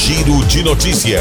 Giro de Notícia.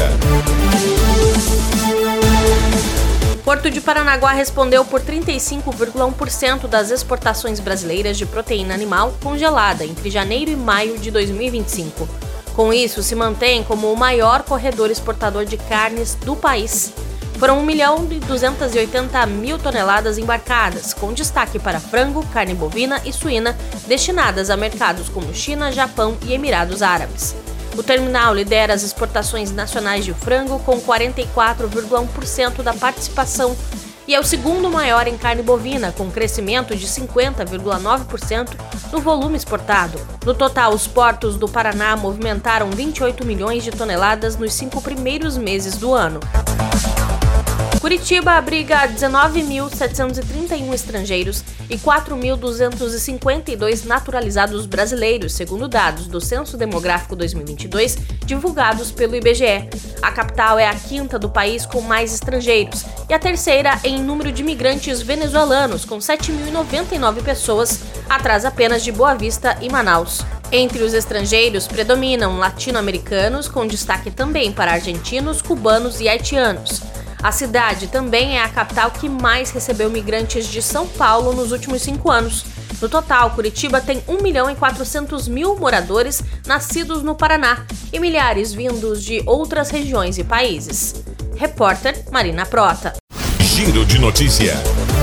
Porto de Paranaguá respondeu por 35,1% das exportações brasileiras de proteína animal congelada entre janeiro e maio de 2025. Com isso, se mantém como o maior corredor exportador de carnes do país. Foram 1.280.000 toneladas embarcadas, com destaque para frango, carne bovina e suína, destinadas a mercados como China, Japão e Emirados Árabes. O terminal lidera as exportações nacionais de frango com 44,1% da participação e é o segundo maior em carne bovina, com crescimento de 50,9% no volume exportado. No total, os portos do Paraná movimentaram 28 milhões de toneladas nos 5 primeiros meses do ano. Curitiba abriga 19.731 estrangeiros e 4.252 naturalizados brasileiros, segundo dados do Censo Demográfico 2022, divulgados pelo IBGE. A capital é a quinta do país com mais estrangeiros e a terceira em número de imigrantes venezuelanos, com 7.099 pessoas, atrás apenas de Boa Vista e Manaus. Entre os estrangeiros predominam latino-americanos, com destaque também para argentinos, cubanos e haitianos. A cidade também é a capital que mais recebeu migrantes de São Paulo nos últimos 5 anos. No total, Curitiba tem 1.400.000 moradores nascidos no Paraná e milhares vindos de outras regiões e países. Repórter Marina Prota. Giro de Notícia.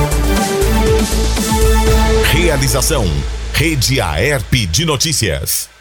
Realização: Rede Aerp de Notícias.